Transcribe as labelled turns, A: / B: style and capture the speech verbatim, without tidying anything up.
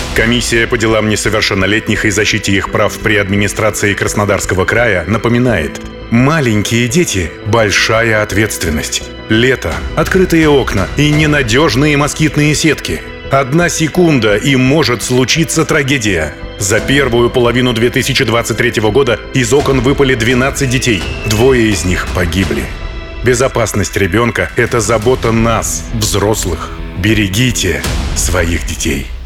A: Комиссия по делам несовершеннолетних и защите их прав при администрации Краснодарского края напоминает: маленькие дети – большая ответственность. Лето, открытые окна и ненадежные москитные сетки. Одна секунда, и может случиться трагедия. За первую половину две тысячи двадцать третьего года из окон выпали двенадцать детей. Двое из них погибли. Безопасность ребенка – это забота нас, взрослых. Берегите своих детей.